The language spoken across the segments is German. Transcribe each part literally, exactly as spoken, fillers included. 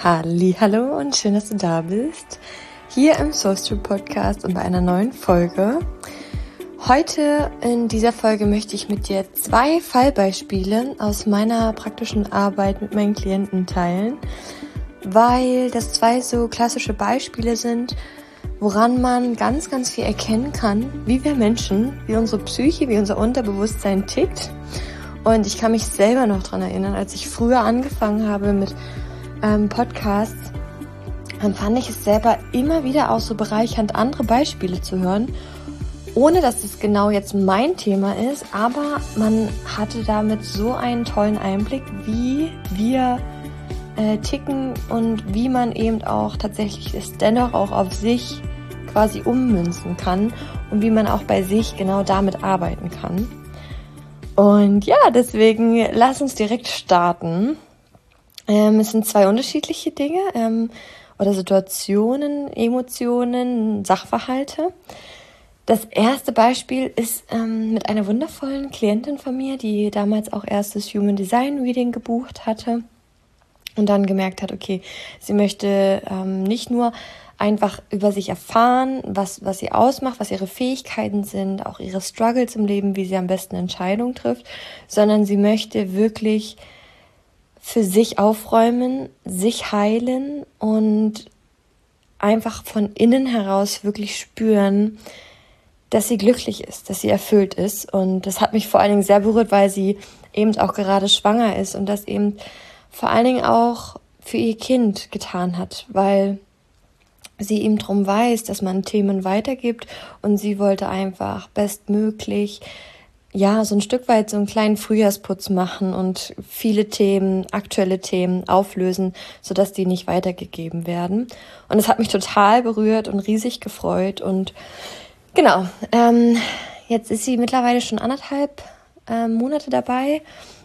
Hallihallo und schön, dass du da bist. Hier im Soulstream Podcast und bei einer neuen Folge. Heute in dieser Folge möchte ich mit dir zwei Fallbeispiele aus meiner praktischen Arbeit mit meinen Klienten teilen, weil das zwei so klassische Beispiele sind, woran man ganz, ganz viel erkennen kann, wie wir Menschen, wie unsere Psyche, wie unser Unterbewusstsein tickt. Und ich kann mich selber noch daran erinnern, als ich früher angefangen habe mit ähm, Podcasts, dann fand ich es selber immer wieder auch so bereichernd, andere Beispiele zu hören, ohne dass es genau jetzt mein Thema ist, aber man hatte damit so einen tollen Einblick, wie wir äh, ticken und wie man eben auch tatsächlich es dennoch auch auf sich quasi ummünzen kann und wie man auch bei sich genau damit arbeiten kann. Und ja, deswegen lass uns direkt starten. Ähm, es sind zwei unterschiedliche Dinge ähm, oder Situationen, Emotionen, Sachverhalte. Das erste Beispiel ist ähm, mit einer wundervollen Klientin von mir, die damals auch erst das Human Design Reading gebucht hatte und dann gemerkt hat, okay, sie möchte ähm, nicht nur einfach über sich erfahren, was, was sie ausmacht, was ihre Fähigkeiten sind, auch ihre Struggles im Leben, wie sie am besten Entscheidungen trifft, sondern sie möchte wirklich für sich aufräumen, sich heilen und einfach von innen heraus wirklich spüren, dass sie glücklich ist, dass sie erfüllt ist. Und das hat mich vor allen Dingen sehr berührt, weil sie eben auch gerade schwanger ist und das eben vor allen Dingen auch für ihr Kind getan hat, weil sie eben darum weiß, dass man Themen weitergibt und sie wollte einfach bestmöglich ja, so ein Stück weit so einen kleinen Frühjahrsputz machen und viele Themen, aktuelle Themen auflösen, sodass die nicht weitergegeben werden. Und es hat mich total berührt und riesig gefreut. Und genau, ähm, jetzt ist sie mittlerweile schon anderthalb äh, Monate dabei.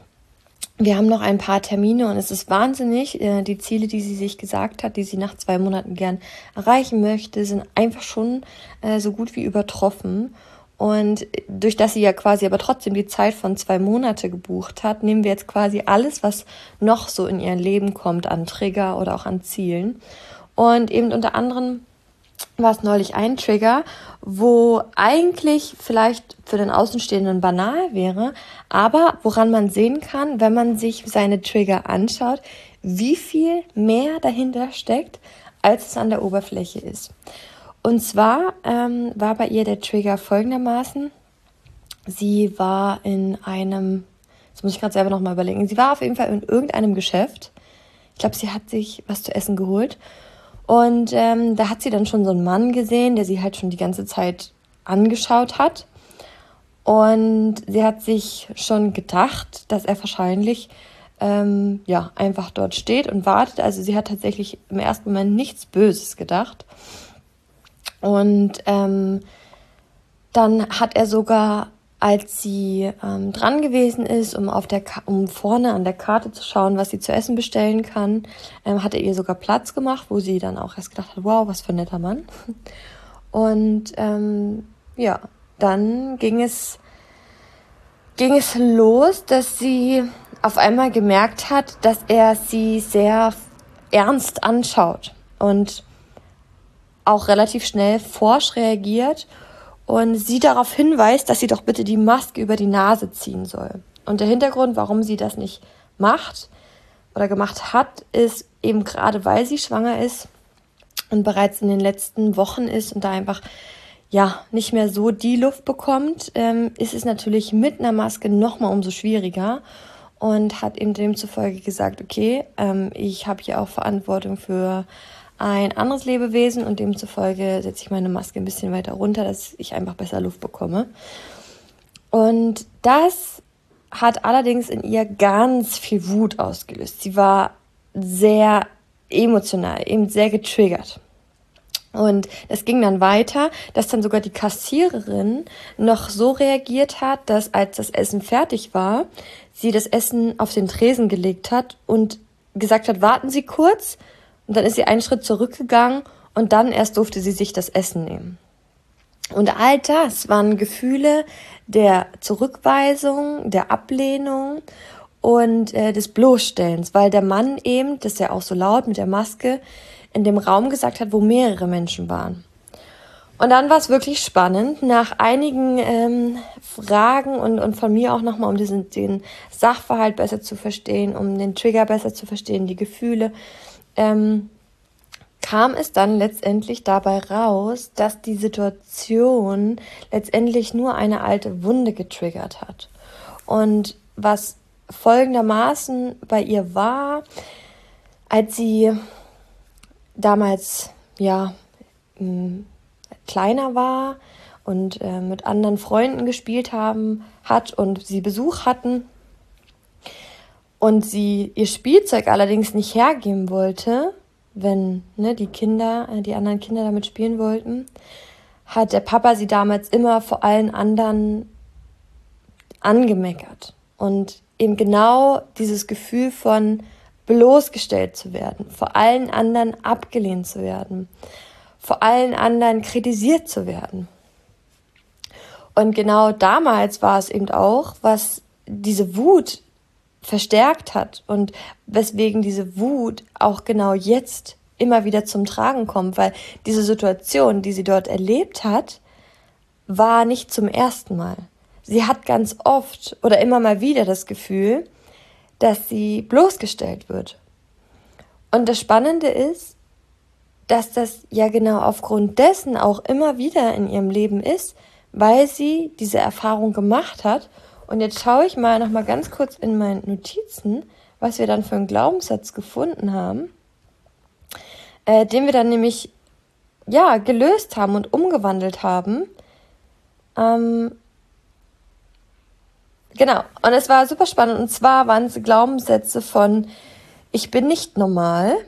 Wir haben noch ein paar Termine und es ist wahnsinnig. Äh, die Ziele, die sie sich gesagt hat, die sie nach zwei Monaten gern erreichen möchte, sind einfach schon äh, so gut wie übertroffen. Und durch das sie ja quasi aber trotzdem die Zeit von zwei Monate gebucht hat, nehmen wir jetzt quasi alles, was noch so in ihr Leben kommt, an Trigger oder auch an Zielen. Und eben unter anderem war es neulich ein Trigger, wo eigentlich vielleicht für den Außenstehenden banal wäre, aber woran man sehen kann, wenn man sich seine Trigger anschaut, wie viel mehr dahinter steckt, als es an der Oberfläche ist. Und zwar ähm, war bei ihr der Trigger folgendermaßen: Sie war in einem, jetzt muss ich gerade selber nochmal überlegen, sie war auf jeden Fall in irgendeinem Geschäft. Ich glaube, sie hat sich was zu essen geholt. Und ähm, da hat sie dann schon so einen Mann gesehen, der sie halt schon die ganze Zeit angeschaut hat. Und sie hat sich schon gedacht, dass er wahrscheinlich ähm, ja einfach dort steht und wartet. Also sie hat tatsächlich im ersten Moment nichts Böses gedacht. Und ähm, dann hat er sogar, als sie ähm, dran gewesen ist, um auf der Ka- um vorne an der Karte zu schauen, was sie zu essen bestellen kann, ähm, hat er ihr sogar Platz gemacht, wo sie dann auch erst gedacht hat, wow, was für ein netter Mann. Und ähm, ja, dann ging es ging es los, dass sie auf einmal gemerkt hat, dass er sie sehr ernst anschaut und auch relativ schnell forsch reagiert und sie darauf hinweist, dass sie doch bitte die Maske über die Nase ziehen soll. Und der Hintergrund, warum sie das nicht macht oder gemacht hat, ist eben gerade, weil sie schwanger ist und bereits in den letzten Wochen ist und da einfach ja nicht mehr so die Luft bekommt, ähm, ist es natürlich mit einer Maske nochmal umso schwieriger und hat eben demzufolge gesagt, okay, ähm, ich habe hier auch Verantwortung für ein anderes Lebewesen und demzufolge setze ich meine Maske ein bisschen weiter runter, dass ich einfach besser Luft bekomme. Und das hat allerdings in ihr ganz viel Wut ausgelöst. Sie war sehr emotional, eben sehr getriggert. Und es ging dann weiter, dass dann sogar die Kassiererin noch so reagiert hat, dass als das Essen fertig war, sie das Essen auf den Tresen gelegt hat und gesagt hat, warten Sie kurz. Und dann ist sie einen Schritt zurückgegangen und dann erst durfte sie sich das Essen nehmen. Und all das waren Gefühle der Zurückweisung, der Ablehnung und äh, des Bloßstellens, weil der Mann eben, das ist ja auch so laut mit der Maske, in dem Raum gesagt hat, wo mehrere Menschen waren. Und dann war es wirklich spannend, nach einigen ähm, Fragen und, und von mir auch nochmal, um diesen, den Sachverhalt besser zu verstehen, um den Trigger besser zu verstehen, die Gefühle, ähm, kam es dann letztendlich dabei raus, dass die Situation letztendlich nur eine alte Wunde getriggert hat. Und was folgendermaßen bei ihr war, als sie damals, ja, mh, kleiner war und äh, mit anderen Freunden gespielt haben hat und sie Besuch hatten und sie ihr Spielzeug allerdings nicht hergeben wollte, wenn ne, die Kinder, äh, die anderen Kinder damit spielen wollten, hat der Papa sie damals immer vor allen anderen angemeckert. Und eben genau dieses Gefühl von bloßgestellt zu werden, vor allen anderen abgelehnt zu werden, vor allen anderen kritisiert zu werden. Und genau damals war es eben auch, was diese Wut verstärkt hat und weswegen diese Wut auch genau jetzt immer wieder zum Tragen kommt, weil diese Situation, die sie dort erlebt hat, war nicht zum ersten Mal. Sie hat ganz oft oder immer mal wieder das Gefühl, dass sie bloßgestellt wird. Und das Spannende ist, dass das ja genau aufgrund dessen auch immer wieder in ihrem Leben ist, weil sie diese Erfahrung gemacht hat. Und jetzt schaue ich mal noch mal ganz kurz in meinen Notizen, was wir dann für einen Glaubenssatz gefunden haben, äh, den wir dann nämlich ja gelöst haben und umgewandelt haben. Ähm, genau, und es war super spannend. Und zwar waren es Glaubenssätze von: Ich bin nicht normal.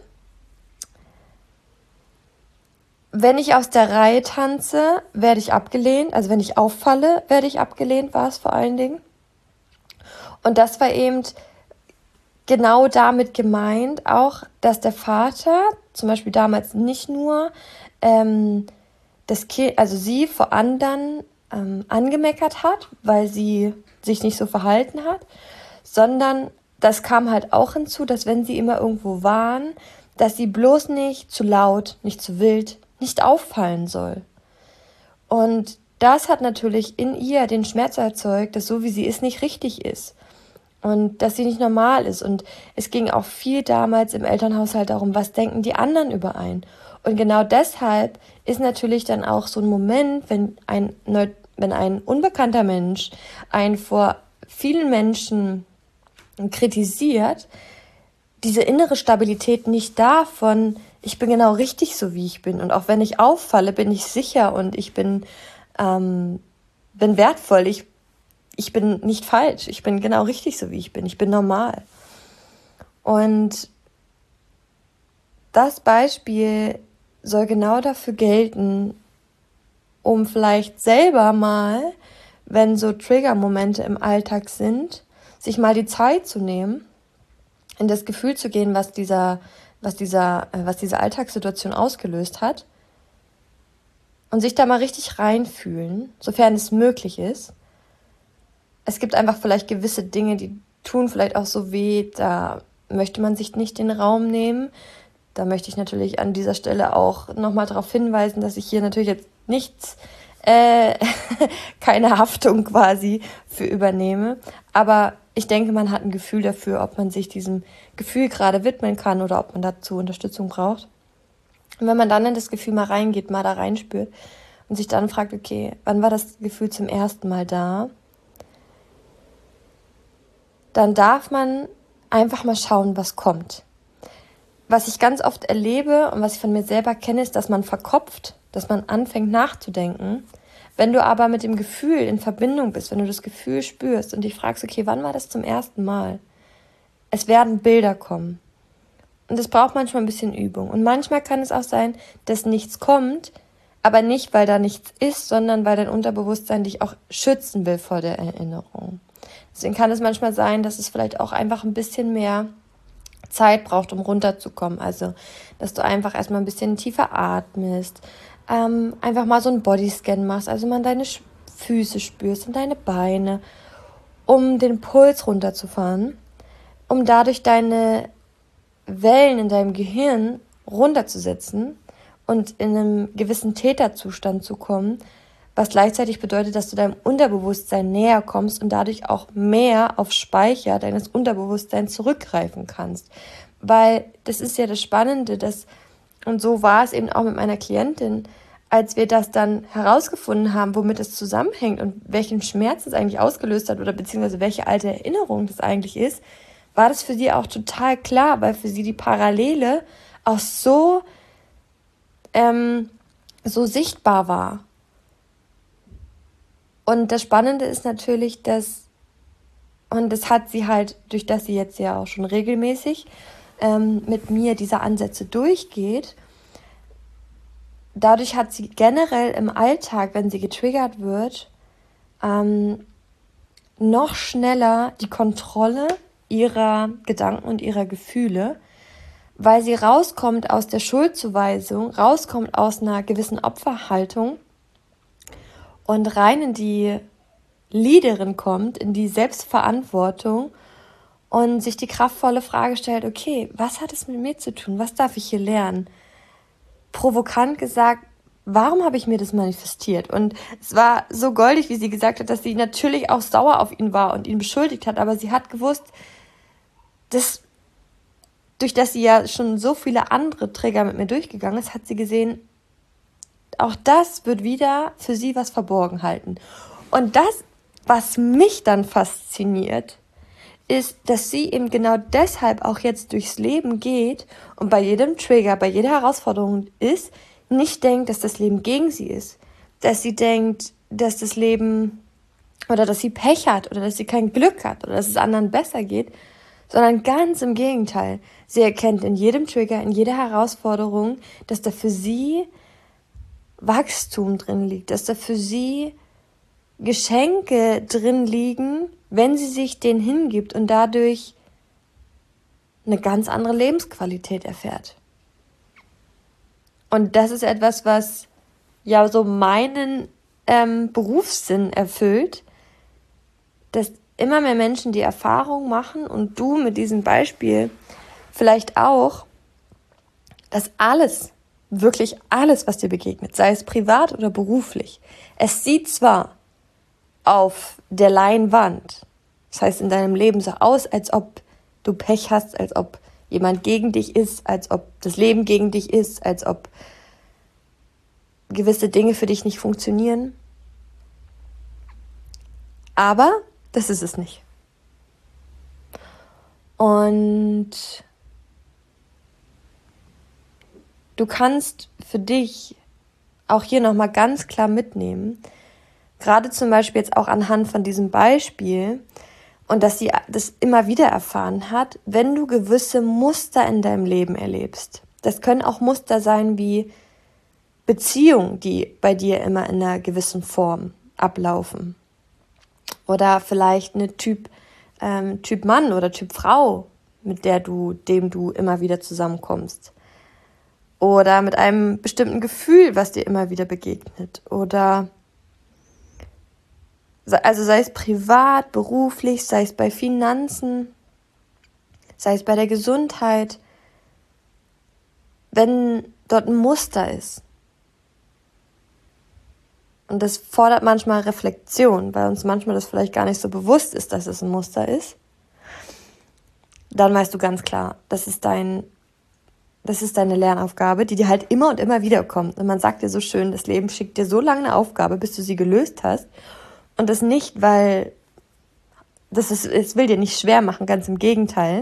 Wenn ich aus der Reihe tanze, werde ich abgelehnt. Also wenn ich auffalle, werde ich abgelehnt, war es vor allen Dingen. Und das war eben genau damit gemeint auch, dass der Vater zum Beispiel damals nicht nur ähm, das Kind, also sie vor anderen ähm, angemeckert hat, weil sie sich nicht so verhalten hat, sondern das kam halt auch hinzu, dass wenn sie immer irgendwo waren, dass sie bloß nicht zu laut, nicht zu wild, nicht auffallen soll. Und das hat natürlich in ihr den Schmerz erzeugt, dass so wie sie ist, nicht richtig ist. Und dass sie nicht normal ist. Und es ging auch viel damals im Elternhaushalt darum, was denken die anderen über einen. Und genau deshalb ist natürlich dann auch so ein Moment, wenn ein, wenn ein unbekannter Mensch einen vor vielen Menschen kritisiert, diese innere Stabilität nicht da von, ich bin genau richtig so, wie ich bin. Und auch wenn ich auffalle, bin ich sicher und ich bin, ähm, bin wertvoll. Ich, ich bin nicht falsch. Ich bin genau richtig so, wie ich bin. Ich bin normal. Und das Beispiel soll genau dafür gelten, um vielleicht selber mal, wenn so Trigger-Momente im Alltag sind, sich mal die Zeit zu nehmen, in das Gefühl zu gehen, was dieser, was dieser, was diese Alltagssituation ausgelöst hat und sich da mal richtig reinfühlen, sofern es möglich ist. Es gibt einfach vielleicht gewisse Dinge, die tun vielleicht auch so weh, da möchte man sich nicht den Raum nehmen. Da möchte ich natürlich an dieser Stelle auch nochmal darauf hinweisen, dass ich hier natürlich jetzt nichts, äh, keine Haftung quasi für übernehme, aber ich denke, man hat ein Gefühl dafür, ob man sich diesem Gefühl gerade widmen kann oder ob man dazu Unterstützung braucht. Und wenn man dann in das Gefühl mal reingeht, mal da reinspürt und sich dann fragt, okay, wann war das Gefühl zum ersten Mal da? Dann darf man einfach mal schauen, was kommt. Was ich ganz oft erlebe und was ich von mir selber kenne, ist, dass man verkopft, dass man anfängt nachzudenken. Wenn du aber mit dem Gefühl in Verbindung bist, wenn du das Gefühl spürst und dich fragst, okay, wann war das zum ersten Mal? Es werden Bilder kommen. Und es braucht manchmal ein bisschen Übung. Und manchmal kann es auch sein, dass nichts kommt, aber nicht, weil da nichts ist, sondern weil dein Unterbewusstsein dich auch schützen will vor der Erinnerung. Deswegen kann es manchmal sein, dass es vielleicht auch einfach ein bisschen mehr Zeit braucht, um runterzukommen. Also, dass du einfach erstmal ein bisschen tiefer atmest, ähm, einfach mal so einen Bodyscan machst, also mal deine Füße spürst und deine Beine, um den Puls runterzufahren. um dadurch deine Wellen in deinem Gehirn runterzusetzen und in einem gewissen Täterzustand zu kommen, was gleichzeitig bedeutet, dass du deinem Unterbewusstsein näher kommst und dadurch auch mehr auf Speicher deines Unterbewusstseins zurückgreifen kannst. Weil das ist ja das Spannende, dass, und so war es eben auch mit meiner Klientin, als wir das dann herausgefunden haben, womit es zusammenhängt und welchen Schmerz es eigentlich ausgelöst hat oder beziehungsweise welche alte Erinnerung das eigentlich ist, war das für sie auch total klar, weil für sie die Parallele auch so, ähm, so sichtbar war. Und das Spannende ist natürlich, dass, und das hat sie halt, durch das sie jetzt ja auch schon regelmäßig ähm, mit mir diese Ansätze durchgeht, dadurch hat sie generell im Alltag, wenn sie getriggert wird, ähm, noch schneller die Kontrolle ihrer Gedanken und ihrer Gefühle, weil sie rauskommt aus der Schuldzuweisung, rauskommt aus einer gewissen Opferhaltung und rein in die Leaderin kommt, in die Selbstverantwortung und sich die kraftvolle Frage stellt, okay, was hat es mit mir zu tun? Was darf ich hier lernen? Provokant gesagt, warum habe ich mir das manifestiert? Und es war so goldig, wie sie gesagt hat, dass sie natürlich auch sauer auf ihn war und ihn beschuldigt hat, aber sie hat gewusst, dass durch das sie ja schon so viele andere Trigger mit mir durchgegangen ist, hat sie gesehen, auch das wird wieder für sie was verborgen halten. Und das, was mich dann fasziniert, ist, dass sie eben genau deshalb auch jetzt durchs Leben geht und bei jedem Trigger, bei jeder Herausforderung ist, nicht denkt, dass das Leben gegen sie ist. Dass sie denkt, dass das Leben oder dass sie Pech hat oder dass sie kein Glück hat oder dass es anderen besser geht, sondern ganz im Gegenteil. Sie erkennt in jedem Trigger, in jeder Herausforderung, dass da für sie Wachstum drin liegt, dass da für sie Geschenke drin liegen, wenn sie sich denen hingibt und dadurch eine ganz andere Lebensqualität erfährt. Und das ist etwas, was ja so meinen ähm, Berufssinn erfüllt, dass immer mehr Menschen die Erfahrung machen und du mit diesem Beispiel vielleicht auch, dass alles, wirklich alles, was dir begegnet, sei es privat oder beruflich, es sieht zwar auf der Leinwand, das heißt in deinem Leben so aus, als ob du Pech hast, als ob jemand gegen dich ist, als ob das Leben gegen dich ist, als ob gewisse Dinge für dich nicht funktionieren. Aber das ist es nicht. Und du kannst für dich auch hier nochmal ganz klar mitnehmen, gerade zum Beispiel jetzt auch anhand von diesem Beispiel und dass sie das immer wieder erfahren hat, wenn du gewisse Muster in deinem Leben erlebst. Das können auch Muster sein wie Beziehungen, die bei dir immer in einer gewissen Form ablaufen. Oder vielleicht eine Typ, ähm, Typ Mann oder Typ Frau, mit der du, dem du immer wieder zusammenkommst. Oder mit einem bestimmten Gefühl, was dir immer wieder begegnet. Oder also sei es privat, beruflich, sei es bei Finanzen, sei es bei der Gesundheit, wenn dort ein Muster ist. Und das fordert manchmal Reflexion, weil uns manchmal das vielleicht gar nicht so bewusst ist, dass es ein Muster ist. Dann weißt du ganz klar, das ist dein, das ist deine Lernaufgabe, die dir halt immer und immer wieder kommt. Und man sagt dir so schön, das Leben schickt dir so lange eine Aufgabe, bis du sie gelöst hast. Und das nicht, weil das ist, es will dir nicht schwer machen, ganz im Gegenteil.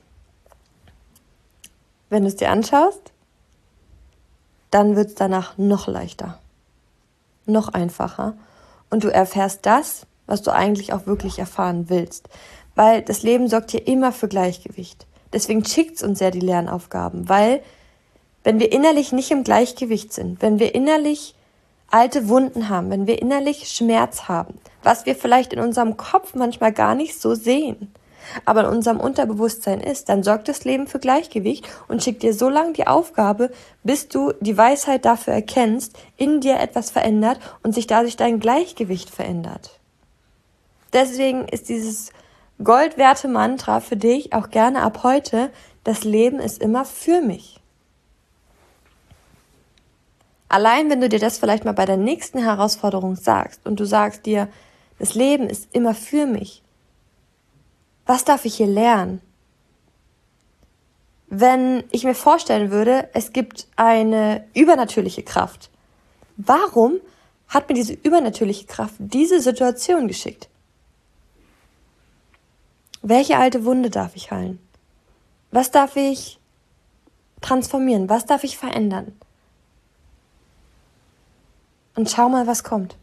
Wenn du es dir anschaust, dann wird es danach noch leichter, noch einfacher. Und du erfährst das, was du eigentlich auch wirklich erfahren willst. Weil das Leben sorgt hier immer für Gleichgewicht. Deswegen schickt es uns ja die Lernaufgaben. Weil wenn wir innerlich nicht im Gleichgewicht sind, wenn wir innerlich alte Wunden haben, wenn wir innerlich Schmerz haben, was wir vielleicht in unserem Kopf manchmal gar nicht so sehen, aber in unserem Unterbewusstsein ist, dann sorgt das Leben für Gleichgewicht und schickt dir so lange die Aufgabe, bis du die Weisheit dafür erkennst, in dir etwas verändert und sich dadurch dein Gleichgewicht verändert. Deswegen ist dieses Goldwerte Mantra für dich, auch gerne ab heute: Das Leben ist immer für mich. Allein wenn du dir das vielleicht mal bei der nächsten Herausforderung sagst und du sagst dir, das Leben ist immer für mich. Was darf ich hier lernen? Wenn ich mir vorstellen würde, es gibt eine übernatürliche Kraft, warum hat mir diese übernatürliche Kraft diese Situation geschickt? Welche alte Wunde darf ich heilen? Was darf ich transformieren? Was darf ich verändern? Und schau mal, was kommt.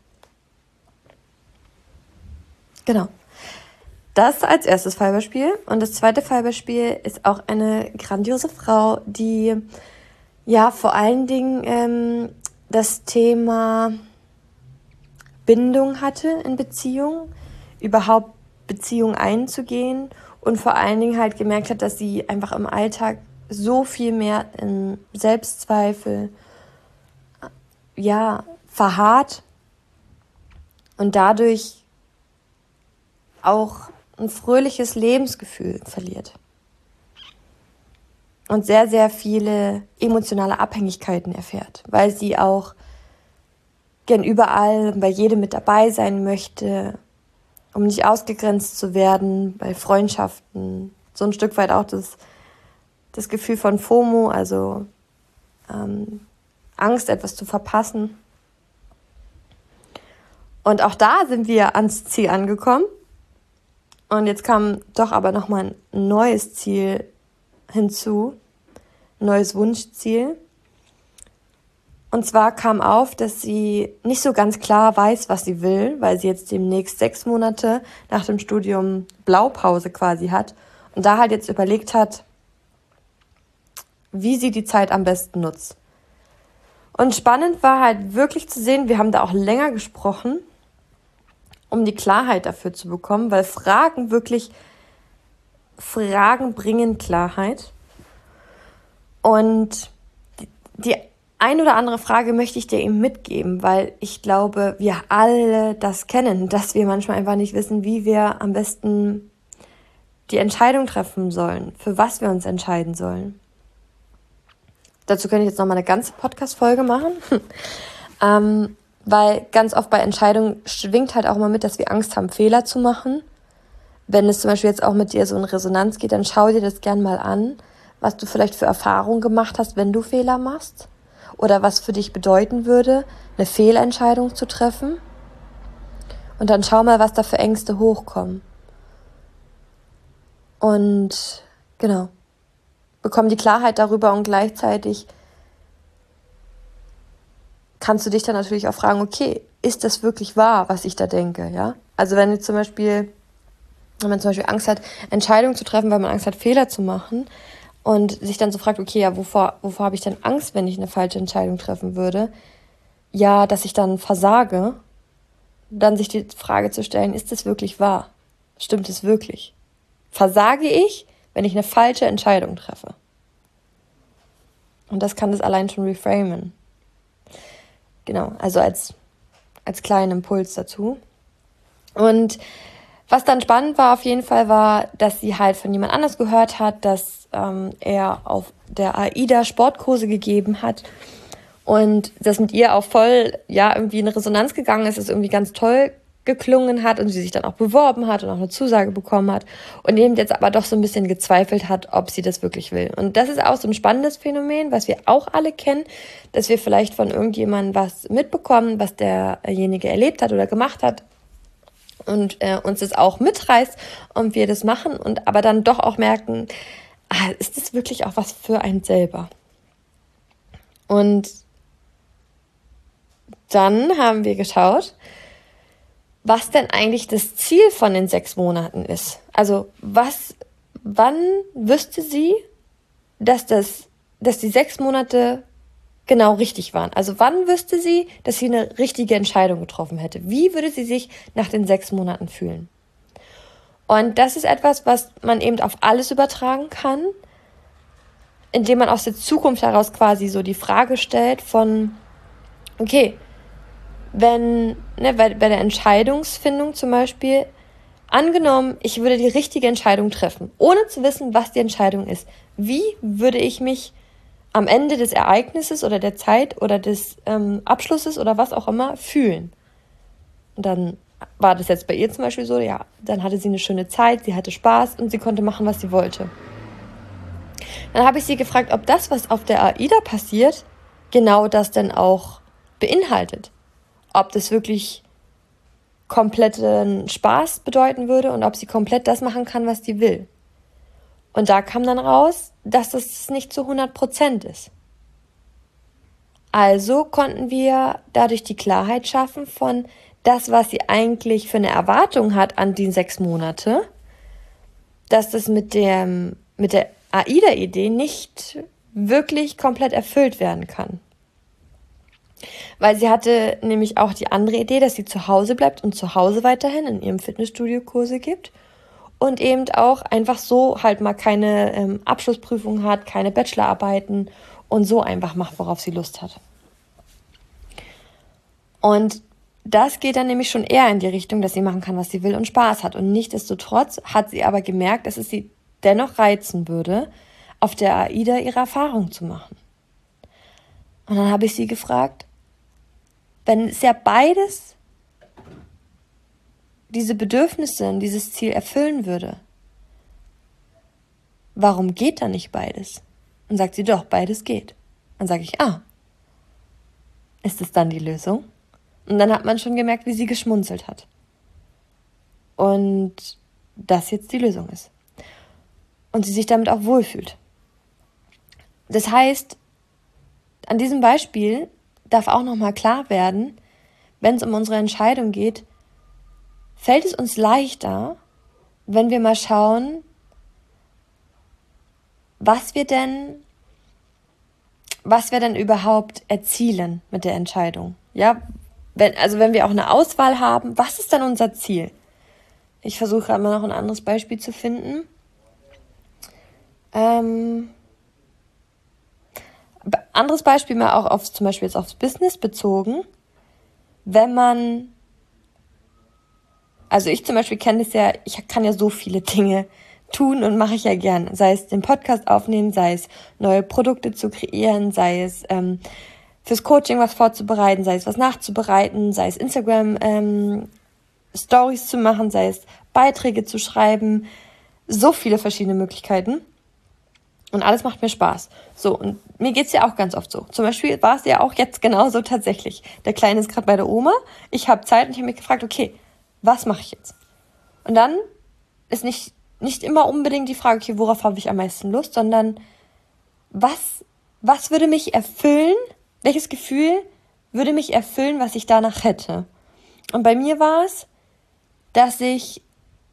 Genau. Das als erstes Fallbeispiel. Und das zweite Fallbeispiel ist auch eine grandiose Frau, die ja vor allen Dingen ähm, das Thema Bindung hatte in Beziehungen, überhaupt Beziehungen einzugehen und vor allen Dingen halt gemerkt hat, dass sie einfach im Alltag so viel mehr in Selbstzweifel ja, verharrt und dadurch auch ein fröhliches Lebensgefühl verliert. Und sehr, sehr viele emotionale Abhängigkeiten erfährt, weil sie auch gern überall bei jedem mit dabei sein möchte, um nicht ausgegrenzt zu werden bei Freundschaften. So ein Stück weit auch das, das Gefühl von FOMO, also ähm, Angst, etwas zu verpassen. Und auch da sind wir ans Ziel angekommen. Und jetzt kam doch aber nochmal ein neues Ziel hinzu, ein neues Wunschziel. Und zwar kam auf, dass sie nicht so ganz klar weiß, was sie will, weil sie jetzt demnächst sechs Monate nach dem Studium Blaupause quasi hat und da halt jetzt überlegt hat, wie sie die Zeit am besten nutzt. Und spannend war halt wirklich zu sehen, wir haben da auch länger gesprochen, um die Klarheit dafür zu bekommen, weil Fragen wirklich, Fragen bringen Klarheit. Und die, die ein oder andere Frage möchte ich dir eben mitgeben, weil ich glaube, wir alle das kennen, dass wir manchmal einfach nicht wissen, wie wir am besten die Entscheidung treffen sollen, für was wir uns entscheiden sollen. Dazu könnte ich jetzt nochmal eine ganze Podcast-Folge machen, ähm, weil ganz oft bei Entscheidungen schwingt halt auch mal mit, dass wir Angst haben, Fehler zu machen. Wenn es zum Beispiel jetzt auch mit dir so in Resonanz geht, dann schau dir das gern mal an, was du vielleicht für Erfahrungen gemacht hast, wenn du Fehler machst. Oder was für dich bedeuten würde, eine Fehlentscheidung zu treffen. Und dann schau mal, was da für Ängste hochkommen. Und genau, bekomm die Klarheit darüber und gleichzeitig kannst du dich dann natürlich auch fragen, okay, ist das wirklich wahr, was ich da denke, ja? Also wenn du zum Beispiel, wenn man zum Beispiel Angst hat, Entscheidungen zu treffen, weil man Angst hat, Fehler zu machen und sich dann so fragt, okay, ja, wovor, wovor habe ich denn Angst, wenn ich eine falsche Entscheidung treffen würde? Ja, dass ich dann versage, dann sich die Frage zu stellen, ist das wirklich wahr? Stimmt es wirklich? Versage ich, wenn ich eine falsche Entscheidung treffe? Und das kann das allein schon reframen. Genau, also als, als kleinen Impuls dazu. Und was dann spannend war auf jeden Fall war, dass sie halt von jemand anders gehört hat, dass ähm, er auf der AIDA Sportkurse gegeben hat und das mit ihr auch voll, ja, irgendwie in Resonanz gegangen ist, es irgendwie ganz toll geklungen hat und sie sich dann auch beworben hat und auch eine Zusage bekommen hat und eben jetzt aber doch so ein bisschen gezweifelt hat, ob sie das wirklich will. Und das ist auch so ein spannendes Phänomen, was wir auch alle kennen, dass wir vielleicht von irgendjemandem was mitbekommen, was derjenige erlebt hat oder gemacht hat und äh, uns das auch mitreißt und wir das machen und aber dann doch auch merken, ah, ist das wirklich auch was für einen selber? Und dann haben wir geschaut, was denn eigentlich das Ziel von den sechs Monaten ist. Also was, wann wüsste sie, dass das, dass die sechs Monate genau richtig waren? Also wann wüsste sie, dass sie eine richtige Entscheidung getroffen hätte? Wie würde sie sich nach den sechs Monaten fühlen? Und das ist etwas, was man eben auf alles übertragen kann, indem man aus der Zukunft heraus quasi so die Frage stellt von, okay, wenn, ne, bei, bei der Entscheidungsfindung zum Beispiel, Angenommen, ich würde die richtige Entscheidung treffen, ohne zu wissen, was die Entscheidung ist. Wie würde ich mich am Ende des Ereignisses oder der Zeit oder des ähm, Abschlusses oder was auch immer fühlen? Und dann war das jetzt bei ihr zum Beispiel so, ja, dann hatte sie eine schöne Zeit, sie hatte Spaß und sie konnte machen, was sie wollte. Dann habe ich sie gefragt, ob das, was auf der AIDA passiert, genau das denn auch beinhaltet. Ob das wirklich kompletten Spaß bedeuten würde und ob sie komplett das machen kann, was sie will. Und da kam dann raus, dass das nicht zu hundert Prozent ist. Also konnten wir dadurch die Klarheit schaffen von das, was sie eigentlich für eine Erwartung hat an die sechs Monate, dass das mit dem, mit der AIDA-Idee nicht wirklich komplett erfüllt werden kann. Weil sie hatte nämlich auch die andere Idee, dass sie zu Hause bleibt und zu Hause weiterhin in ihrem Fitnessstudio Kurse gibt und eben auch einfach so halt mal keine ähm, Abschlussprüfung hat, keine Bachelorarbeiten und so einfach macht, worauf sie Lust hat. Und das geht dann nämlich schon eher in die Richtung, dass sie machen kann, was sie will und Spaß hat. Und nichtsdestotrotz hat sie aber gemerkt, dass es sie dennoch reizen würde, auf der AIDA ihre Erfahrung zu machen. Und dann habe ich sie gefragt, wenn es ja beides diese Bedürfnisse und dieses Ziel erfüllen würde, warum geht dann nicht beides? Und sagt sie, doch, beides geht. Dann sage ich, ah, ist es dann die Lösung? Und dann hat man schon gemerkt, wie sie geschmunzelt hat. Und das jetzt die Lösung ist. Und sie sich damit auch wohlfühlt. Das heißt, an diesem Beispiel darf auch nochmal klar werden, wenn es um unsere Entscheidung geht, fällt es uns leichter, wenn wir mal schauen, was wir denn, was wir denn überhaupt erzielen mit der Entscheidung. Ja, wenn, also wenn wir auch eine Auswahl haben, was ist dann unser Ziel? Ich versuche gerade mal noch ein anderes Beispiel zu finden. Ähm, anderes Beispiel mal auch auf, zum Beispiel jetzt aufs Business bezogen. Wenn man, also ich zum Beispiel kenne das ja, ich kann ja so viele Dinge tun und mache ich ja gern. Sei es den Podcast aufnehmen, sei es neue Produkte zu kreieren, sei es ähm, fürs Coaching was vorzubereiten, sei es was nachzubereiten, sei es Instagram ähm, Stories zu machen, sei es Beiträge zu schreiben. So viele verschiedene Möglichkeiten. Und alles macht mir Spaß. So, und mir geht's ja auch ganz oft so. Zum Beispiel war es ja auch jetzt genauso tatsächlich. Der Kleine ist gerade bei der Oma. Ich habe Zeit und ich habe mich gefragt, okay, was mache ich jetzt? Und dann ist nicht, nicht immer unbedingt die Frage, okay, worauf habe ich am meisten Lust, sondern was, was würde mich erfüllen? Welches Gefühl würde mich erfüllen, was ich danach hätte? Und bei mir war es, dass ich,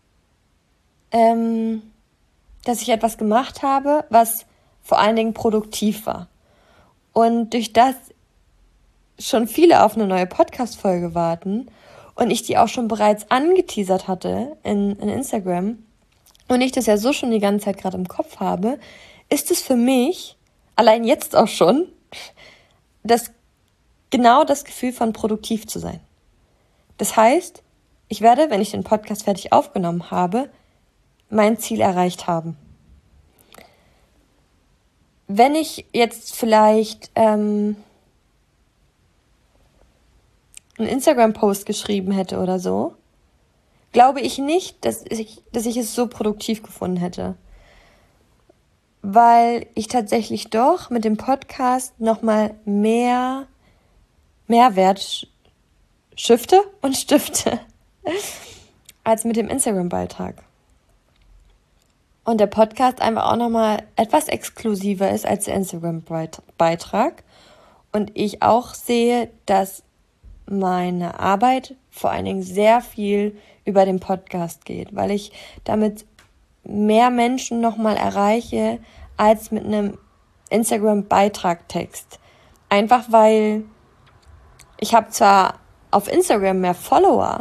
ähm, dass ich etwas gemacht habe, was vor allen Dingen produktiv war. Und durch das schon viele auf eine neue Podcast-Folge warten und ich die auch schon bereits angeteasert hatte in, in Instagram und ich das ja so schon die ganze Zeit gerade im Kopf habe, ist es für mich, allein jetzt auch schon, das, genau das Gefühl von produktiv zu sein. Das heißt, ich werde, wenn ich den Podcast fertig aufgenommen habe, mein Ziel erreicht haben. Wenn ich jetzt vielleicht ähm, einen Instagram-Post geschrieben hätte oder so, glaube ich nicht, dass ich, dass ich es so produktiv gefunden hätte. Weil ich tatsächlich doch mit dem Podcast nochmal mehr Mehrwert schifte und stifte als mit dem Instagram-Beitrag. Und der Podcast einfach auch nochmal etwas exklusiver ist als der Instagram-Beitrag. Und ich auch sehe, dass meine Arbeit vor allen Dingen sehr viel über den Podcast geht, weil ich damit mehr Menschen nochmal erreiche als mit einem Instagram-Beitrag-Text. Einfach weil ich habe zwar auf Instagram mehr Follower,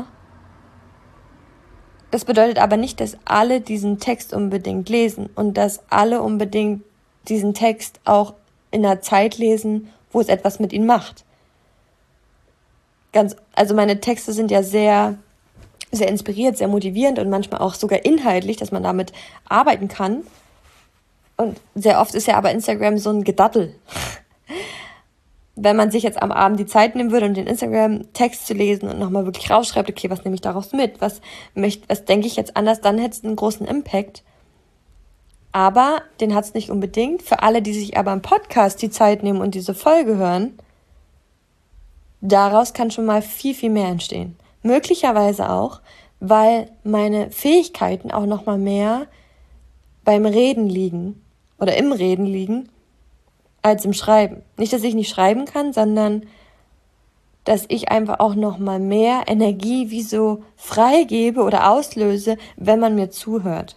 das bedeutet aber nicht, dass alle diesen Text unbedingt lesen und dass alle unbedingt diesen Text auch in einer Zeit lesen, wo es etwas mit ihnen macht. Ganz, also meine Texte sind ja sehr sehr inspiriert, sehr motivierend und manchmal auch sogar inhaltlich, dass man damit arbeiten kann. Und sehr oft ist ja aber Instagram so ein Gedattel. Wenn man sich jetzt am Abend die Zeit nehmen würde, um den Instagram-Text zu lesen und nochmal wirklich rausschreibt, okay, was nehme ich daraus mit, was möchte, was denke ich jetzt anders, dann hätte es einen großen Impact. Aber den hat es nicht unbedingt. Für alle, die sich aber im Podcast die Zeit nehmen und diese Folge hören, daraus kann schon mal viel, viel mehr entstehen. Möglicherweise auch, weil meine Fähigkeiten auch nochmal mehr beim Reden liegen oder im Reden liegen, als im Schreiben. Nicht, dass ich nicht schreiben kann, sondern dass ich einfach auch nochmal mehr Energie wie so freigebe oder auslöse, wenn man mir zuhört.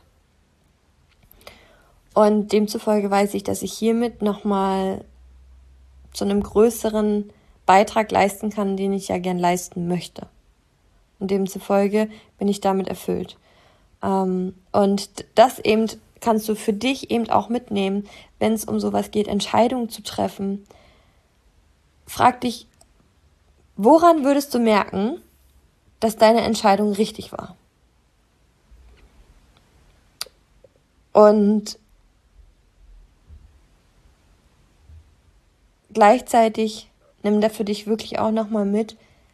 Und demzufolge weiß ich, dass ich hiermit nochmal zu einem größeren Beitrag leisten kann, den ich ja gern leisten möchte. Und demzufolge bin ich damit erfüllt. Und das eben kannst du für dich eben auch mitnehmen, wenn es um sowas geht, Entscheidungen zu treffen. Frag dich, woran würdest du merken, dass deine Entscheidung richtig war? Und gleichzeitig nimm da für dich wirklich auch nochmal mit,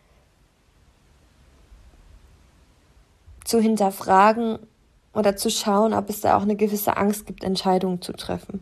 zu hinterfragen oder zu schauen, ob es da auch eine gewisse Angst gibt, Entscheidungen zu treffen.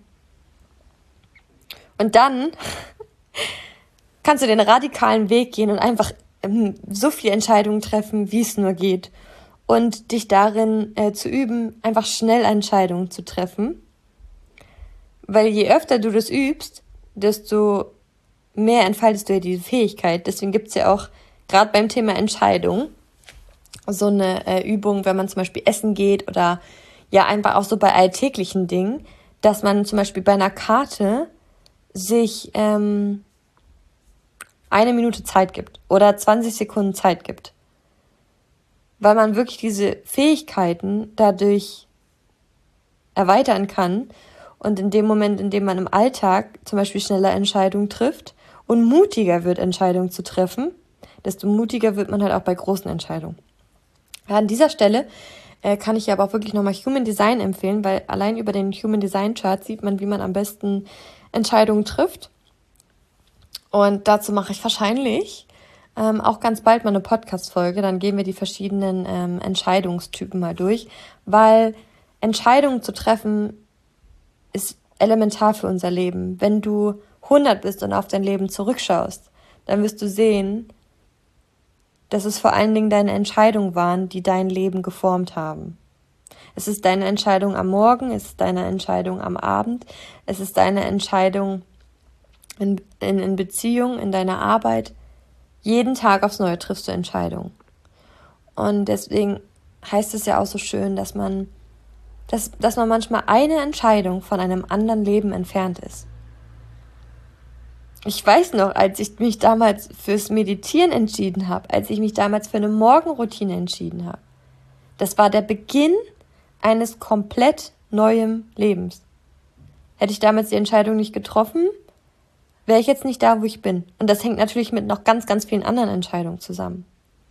Und dann kannst du den radikalen Weg gehen und einfach so viele Entscheidungen treffen, wie es nur geht. Und dich darin äh, zu üben, einfach schnell Entscheidungen zu treffen. Weil je öfter du das übst, desto mehr entfaltest du ja diese Fähigkeit. Deswegen gibt es ja auch gerade beim Thema Entscheidung so eine äh, Übung, wenn man zum Beispiel essen geht oder ja einfach auch so bei alltäglichen Dingen, dass man zum Beispiel bei einer Karte sich ähm, eine Minute Zeit gibt oder zwanzig Sekunden Zeit gibt. Weil man wirklich diese Fähigkeiten dadurch erweitern kann und in dem Moment, in dem man im Alltag zum Beispiel schneller Entscheidungen trifft und mutiger wird, Entscheidungen zu treffen, desto mutiger wird man halt auch bei großen Entscheidungen. Ja, an dieser Stelle äh, kann ich ja aber auch wirklich nochmal Human Design empfehlen, weil allein über den Human Design Chart sieht man, wie man am besten Entscheidungen trifft. Und dazu mache ich wahrscheinlich ähm, auch ganz bald mal eine Podcast-Folge. Dann gehen wir die verschiedenen ähm, Entscheidungstypen mal durch, weil Entscheidungen zu treffen ist elementar für unser Leben. Wenn du hundert bist und auf dein Leben zurückschaust, dann wirst du sehen, dass es vor allen Dingen deine Entscheidungen waren, die dein Leben geformt haben. Es ist deine Entscheidung am Morgen, es ist deine Entscheidung am Abend, es ist deine Entscheidung in, in, in Beziehung, in deiner Arbeit. Jeden Tag aufs Neue triffst du Entscheidungen. Und deswegen heißt es ja auch so schön, dass man, dass, dass man manchmal eine Entscheidung von einem anderen Leben entfernt ist. Ich weiß noch, als ich mich damals fürs Meditieren entschieden habe, als ich mich damals für eine Morgenroutine entschieden habe, das war der Beginn eines komplett neuen Lebens. Hätte ich damals die Entscheidung nicht getroffen, wäre ich jetzt nicht da, wo ich bin. Und das hängt natürlich mit noch ganz, ganz vielen anderen Entscheidungen zusammen.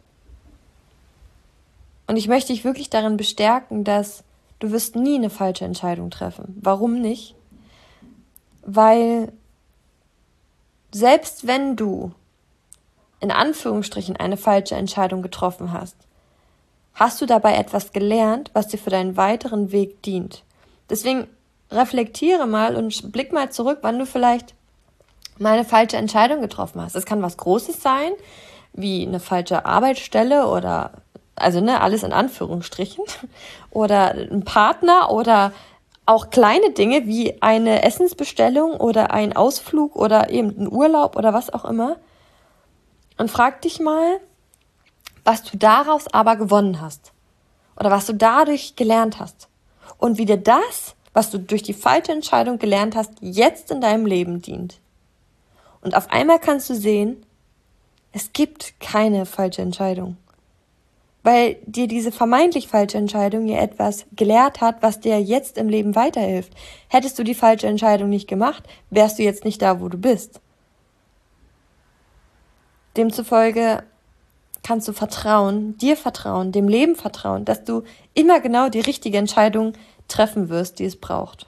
Und ich möchte dich wirklich darin bestärken, dass du wirst nie eine falsche Entscheidung treffen. Warum nicht? Weil selbst wenn du in Anführungsstrichen eine falsche Entscheidung getroffen hast, hast du dabei etwas gelernt, was dir für deinen weiteren Weg dient. Deswegen reflektiere mal und blick mal zurück, wann du vielleicht mal eine falsche Entscheidung getroffen hast. Es kann was Großes sein, wie eine falsche Arbeitsstelle oder, also ne, alles in Anführungsstrichen, oder ein Partner oder auch kleine Dinge wie eine Essensbestellung oder ein Ausflug oder eben ein Urlaub oder was auch immer. Und frag dich mal, was du daraus aber gewonnen hast oder was du dadurch gelernt hast und wie dir das, was du durch die falsche Entscheidung gelernt hast, jetzt in deinem Leben dient. Und auf einmal kannst du sehen, es gibt keine falsche Entscheidung, weil dir diese vermeintlich falsche Entscheidung ja etwas gelehrt hat, was dir jetzt im Leben weiterhilft. Hättest du die falsche Entscheidung nicht gemacht, wärst du jetzt nicht da, wo du bist. Demzufolge kannst du vertrauen, dir vertrauen, dem Leben vertrauen, dass du immer genau die richtige Entscheidung treffen wirst, die es braucht.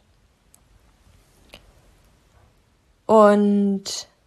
Und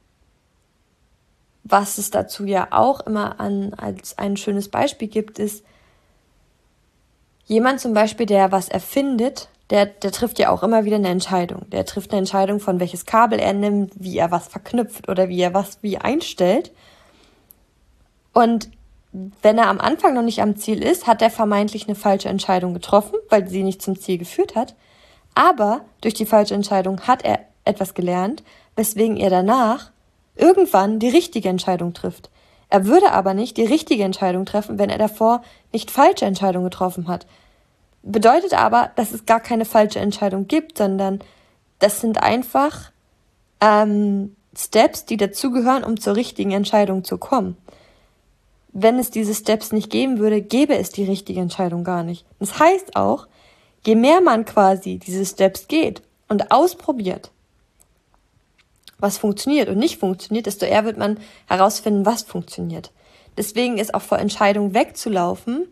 was es dazu ja auch immer an, als ein schönes Beispiel gibt, ist, jemand zum Beispiel, der was erfindet, der, der trifft ja auch immer wieder eine Entscheidung. Der trifft eine Entscheidung, von welches Kabel er nimmt, wie er was verknüpft oder wie er was wie einstellt. Und wenn er am Anfang noch nicht am Ziel ist, hat er vermeintlich eine falsche Entscheidung getroffen, weil sie nicht zum Ziel geführt hat. Aber durch die falsche Entscheidung hat er etwas gelernt, weswegen er danach irgendwann die richtige Entscheidung trifft. Er würde aber nicht die richtige Entscheidung treffen, wenn er davor nicht falsche Entscheidungen getroffen hat. Bedeutet aber, dass es gar keine falsche Entscheidung gibt, sondern das sind einfach ähm, Steps, die dazugehören, um zur richtigen Entscheidung zu kommen. Wenn es diese Steps nicht geben würde, gäbe es die richtige Entscheidung gar nicht. Das heißt auch, je mehr man quasi diese Steps geht und ausprobiert, was funktioniert und nicht funktioniert, desto eher wird man herausfinden, was funktioniert. Deswegen ist auch vor Entscheidungen wegzulaufen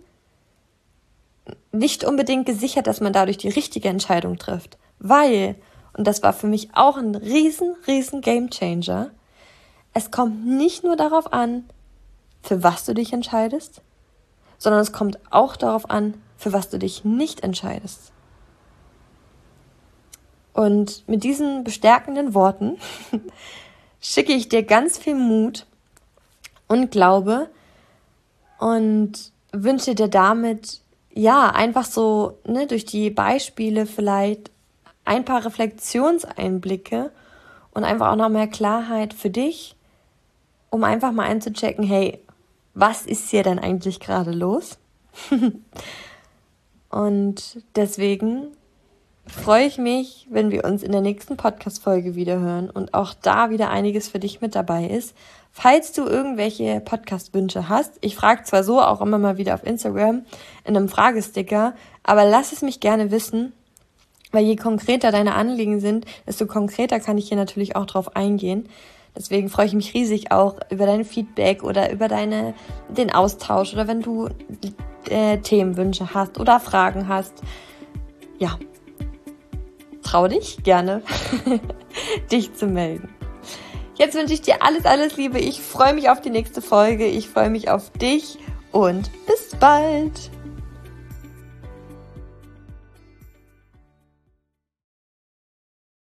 nicht unbedingt gesichert, dass man dadurch die richtige Entscheidung trifft. Weil, und das war für mich auch ein riesen, riesen Gamechanger, es kommt nicht nur darauf an, für was du dich entscheidest, sondern es kommt auch darauf an, für was du dich nicht entscheidest. Und mit diesen bestärkenden Worten schicke ich dir ganz viel Mut und Glaube und wünsche dir damit, ja, einfach so, ne, durch die Beispiele vielleicht ein paar Reflexionseinblicke und einfach auch noch mehr Klarheit für dich, um einfach mal einzuchecken, hey, was ist hier denn eigentlich gerade los? Und deswegen freue ich mich, wenn wir uns in der nächsten Podcast-Folge wieder hören und auch da wieder einiges für dich mit dabei ist. Falls du irgendwelche Podcast-Wünsche hast, ich frage zwar so auch immer mal wieder auf Instagram in einem Fragesticker, aber lass es mich gerne wissen, weil je konkreter deine Anliegen sind, desto konkreter kann ich hier natürlich auch drauf eingehen. Deswegen freue ich mich riesig auch über dein Feedback oder über deine den Austausch oder wenn du äh, Themenwünsche hast oder Fragen hast. Ja, trau dich gerne, dich zu melden. Jetzt wünsche ich dir alles, alles Liebe. Ich freue mich auf die nächste Folge. Ich freue mich auf dich und bis bald.